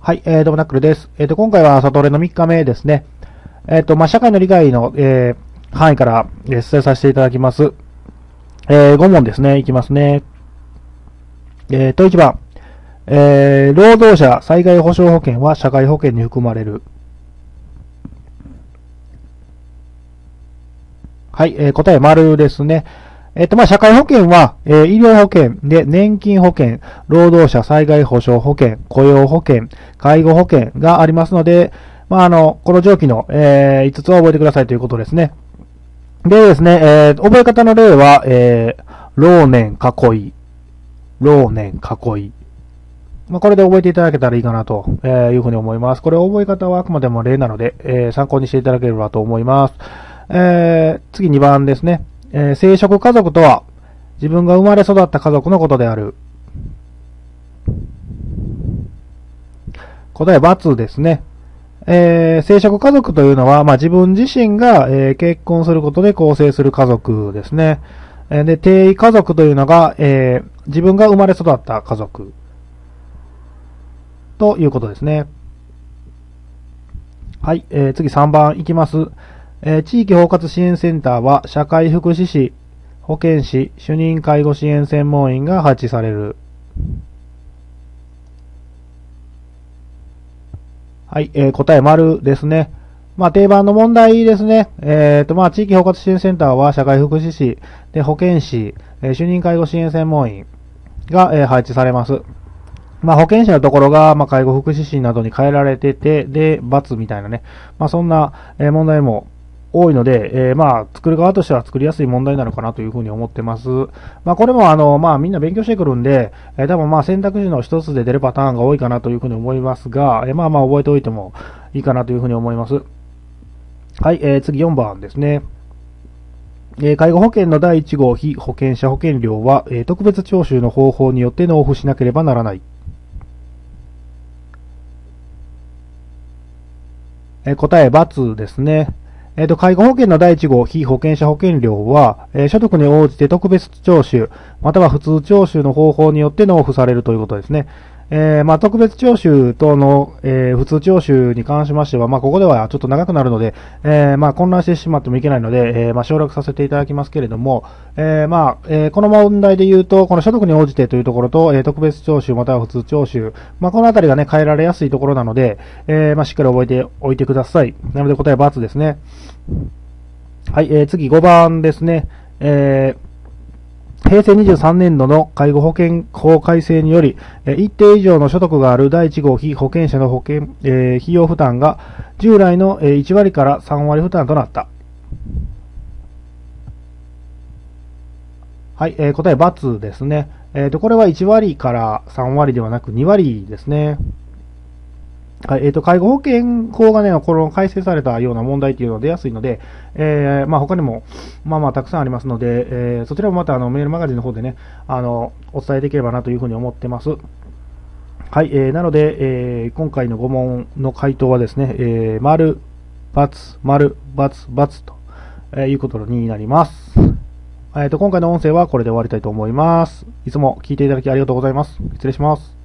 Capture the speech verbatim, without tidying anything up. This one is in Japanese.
はい、えー、どうもナックルです。えっ、ー、と、今回は朝トレのみっかめですね。えっ、ー、と、まあ、社会の理解の、えー、範囲から、えー、出題させていただきます。えー、ご問ですね。いきますね。えーと、いちばん。えー、労働者災害保障保険は社会保険に含まれる。はい、えー、答え丸ですね。えっ、と、まあ、社会保険は、えー、医療保険で年金保険、労働者災害保障保険、雇用保険、介護保険がありますので、まあ、あの、この上記の、えー、いつつを覚えてくださいということですね。でですね、えー、覚え方の例は、えー、老年囲い、老年囲い。まあ、これで覚えていただけたらいいかなというふうに思います。これ覚え方はあくまでも例なので、えー、参考にしていただければと思います。えー、次にばんですね。えー、生殖家族とは、自分が生まれ育った家族のことである。答え×ですね。えー、生殖家族というのは、まあ、自分自身が、えー、結婚することで構成する家族ですね。えー、で、定位家族というのが、えー、自分が生まれ育った家族ということですね。はい、えー、次さんばんいきます。えー、地域包括支援センターは社会福祉士、保健師、主任介護支援専門員が配置される。はい、えー、答え丸ですね。まあ、定番の問題ですね。えっ、ー、と、まあ、地域包括支援センターは社会福祉士、で、保健師、えー、主任介護支援専門員が、えー、配置されます。まあ、保健師のところが、まあ、介護福祉士などに変えられてて、で、×みたいなね。まあ、そんな、えー、問題も多いので、えー、まあ、作る側としては作りやすい問題なのかなというふうに思ってます。まあ、これもあの、まあ、みんな勉強してくるんで、えー、多分まあ、選択肢の一つで出るパターンが多いかなというふうに思いますが、えー、まあまあ、覚えておいてもいいかなというふうに思います。はい、えー、次よんばんですね。えー、介護保険のだいいち号被保険者保険料は、えー、特別徴収の方法によって納付しなければならない。えー、答え×ですね。えっ、ー、と、介護保険のだいいち号被保険者保険料は、えー、所得に応じて特別徴収、または普通徴収の方法によって納付されるということですね。えー、まあ、特別徴収との、えー、普通徴収に関しましては、まあ、ここではちょっと長くなるので、えー、まあ、混乱してしまってもいけないので、えー、まあ、省略させていただきますけれども、えー、まあ、えー、この問題で言うと、この所得に応じてというところと、えー、特別徴収または普通徴収、まあ、このあたりがね、変えられやすいところなので、えー、まあ、しっかり覚えておいてください。なので答え×ですね。はい、えー、次ごばんですね。えーへいせいにじゅうさんねんどの介護保険法改正により、一定以上の所得があるだいいち号被保険者の保険、えー、費用負担が従来のいち割からさん割負担となった。はい、えー、答え×ですね。えーと、これはいち割からさん割ではなくに割ですね。はい、えっ、ー、と、介護保険法がね、この改正されたような問題っていうのは出やすいので、えー、まあ他にも、まあまあたくさんありますので、えー、そちらもまたあのメールマガジンの方でね、あの、お伝えできればなというふうに思ってます。はい、えー、なので、えー、今回のご問の回答はですね、えー、丸、×、丸、×、×と、えー、いうことになります。えっ、ー、と、今回の音声はこれで終わりたいと思います。いつも聞いていただきありがとうございます。失礼します。